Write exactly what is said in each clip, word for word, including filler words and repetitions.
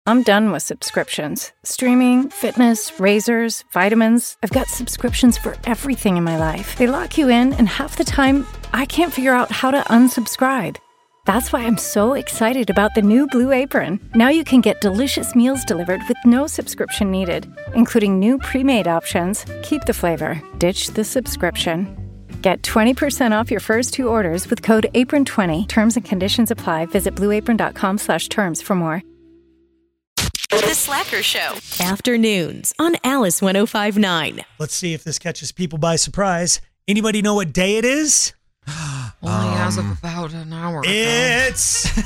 I'm done with subscriptions. Streaming, fitness, razors, vitamins. I've got subscriptions for everything in my life. They lock you in, and half the time, I can't figure out how to unsubscribe. That's why I'm so excited about the new Blue Apron. Now you can get delicious meals delivered with no subscription needed, including new pre-made options. Keep the flavor, ditch the subscription. Get twenty percent off your first two orders with code apron twenty. Terms and conditions apply. Visit blueapron.com slash terms for more. The Slacker Show. Afternoons on Alice one oh five point nine. Let's see if this catches people by surprise. Anybody know what day it is? Only um, as of about an hour ago. It's Feel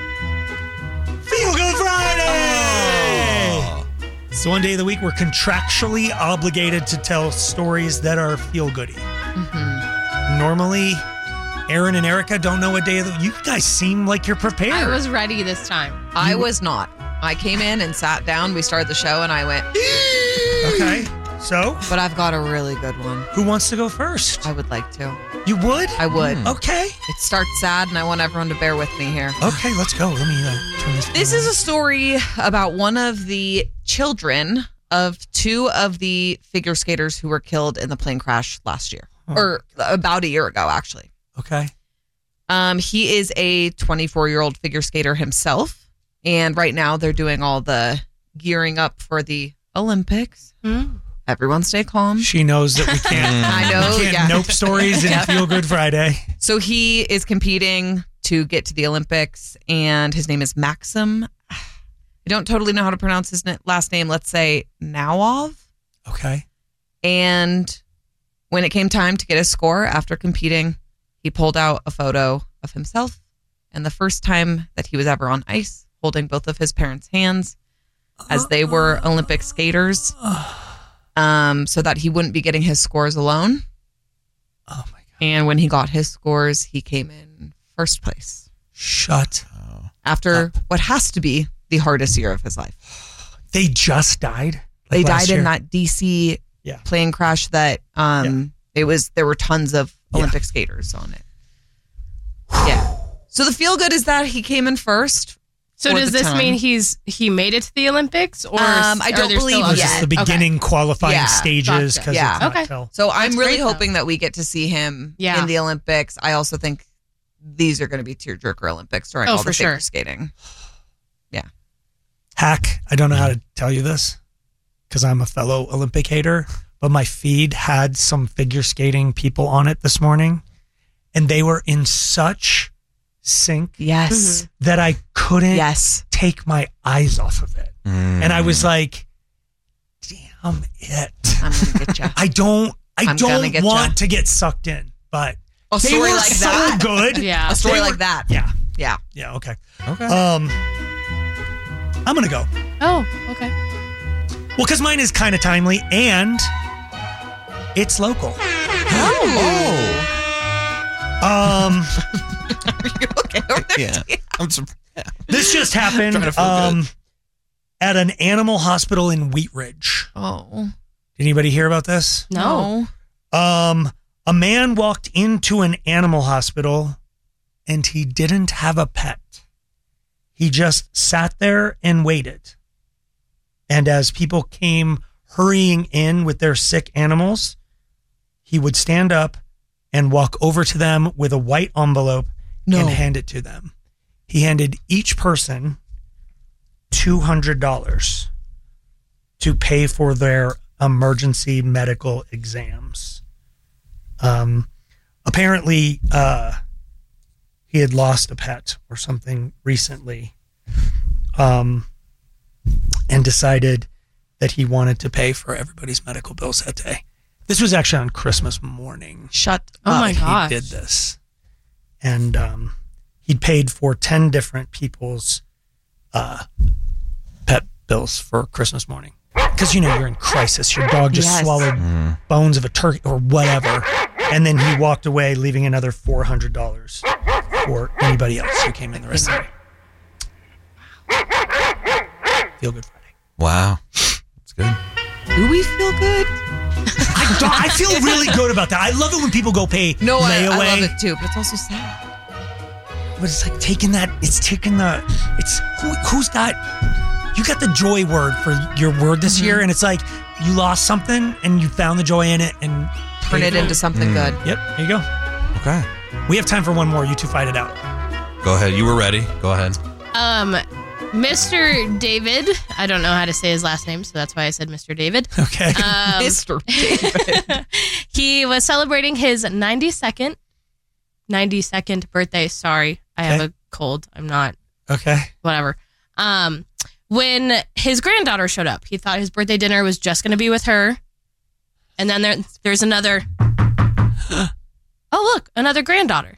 Good Friday! Oh. It's the one day of the week we're contractually obligated to tell stories that are feel-goody. Mm-hmm. Normally, Aaron and Erica don't know what day of the week. You guys seem like you're prepared. I was ready this time. I was not. I came in and sat down. We started the show and I went, okay, so? But I've got a really good one. Who wants to go first? I would like to. You would? I would. Mm. Okay. It starts sad and I want everyone to bear with me here. Okay, let's go. Let me uh, turn this This is a story about one of the children of two of the figure skaters who were killed in the plane crash last year. Oh. Or about a year ago, actually. Okay. Um, he is a twenty-four-year-old figure skater himself. And right now they're doing all the gearing up for the Olympics. Mm. Everyone stay calm. She knows that we can't, I know, we can't yeah. nope stories and Feel Good Friday. So he is competing to get to the Olympics, and his name is Maxim. I don't totally know how to pronounce his last name. Let's say Nawov. Okay. And when it came time to get his score after competing, he pulled out a photo of himself and the first time that he was ever on ice, holding both of his parents' hands as they were Olympic skaters, um, so that he wouldn't be getting his scores alone. Oh my God. And when he got his scores, he came in first place. Shut After up. what has to be the hardest year of his life. They just died? Like they died year? in that D C yeah. plane crash that um, yeah. it was. There were tons of Olympic yeah. skaters on it. Yeah. So the feel good is that he came in first. So does this ton. mean he's he made it to the Olympics, or um, I don't believe yet? yet. The beginning okay. qualifying yeah. stages. Gotcha. Yeah. It's okay. till. So I'm That's really great, hoping though. that we get to see him yeah. in the Olympics. I also think these are going to be tearjerker Olympics during oh, all for the figure sure. skating. Yeah. Hack. I don't know how to tell you this because I'm a fellow Olympic hater, but my feed had some figure skating people on it this morning, and they were in such sync yes that I couldn't yes. take my eyes off of it. Mm. And I was like, damn it. I'm gonna get you. I don't I I'm don't get want ya. to get sucked in, but a they story were like so that. good. Yeah. A story They like were, that. Yeah. Yeah. Yeah, okay. Okay. Um I'm gonna go. Oh, okay. Well, because mine is kind of timely and it's local. Oh. Um Are you okay over there? Yeah. I'm sur- yeah. This just happened Trying to feel um, good. at an animal hospital in Wheat Ridge. Oh. Did anybody hear about this? No. Um, a man walked into an animal hospital and he didn't have a pet. He just sat there and waited. And as people came hurrying in with their sick animals, he would stand up and walk over to them with a white envelope No. and hand it to them. He handed each person two hundred dollars to pay for their emergency medical exams. Um, apparently, uh, he had lost a pet or something recently, um, and decided that he wanted to pay for everybody's medical bills that day. This was actually on Christmas morning. Shut Oh up. my gosh. He did this. And um, he'd paid for ten different people's uh, pet bills for Christmas morning. Because, you know, you're in crisis. Your dog just Yes. swallowed Mm. bones of a turkey or whatever. And then he walked away, leaving another four hundred dollars for anybody else who came in the rest of the day. Feel Good Friday. Wow. That's good. Do we feel good? I, don't- I feel really good about that. I love it when people go pay No, I, layaway. I love it too, but it's also sad. But it's like taking that, it's taking the, it's, who, who's got, you got the joy word for your word this Mm-hmm. year, and it's like you lost something and you found the joy in it and Turn it into something Mm. good. Yep, there you go. Okay. We have time for one more. You two fight it out. Go ahead. You were ready. Go ahead. Um, Mister David. I don't know how to say his last name, so that's why I said Mister David. Okay. Um, Mister David. he was celebrating his ninety-second, ninety-second birthday. Sorry, I have Okay. a cold. I'm not. Okay. Whatever. Um, when his granddaughter showed up, he thought his birthday dinner was just going to be with her, and then there, there's another. Oh, look, another granddaughter.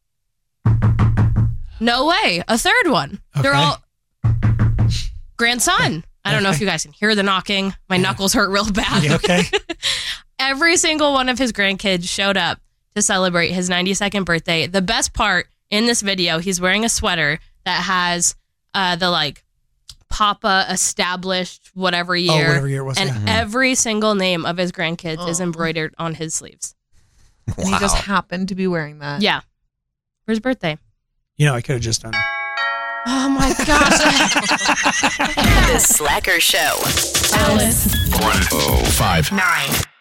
No way, a third one. They're Okay. all grandson. I don't know if Okay. you guys can hear the knocking. My knuckles hurt real bad. You okay? Every single one of his grandkids showed up to celebrate his ninety-second birthday. The best part in this video, he's wearing a sweater that has uh, the like Papa established whatever year. Oh, whatever year it was. And yeah. every single name of his grandkids is embroidered on his sleeves. And he just happened to be wearing that. Yeah. For his birthday. You know, I could have just done. Oh my gosh. The Slacker Show. Alice. one oh five Nine.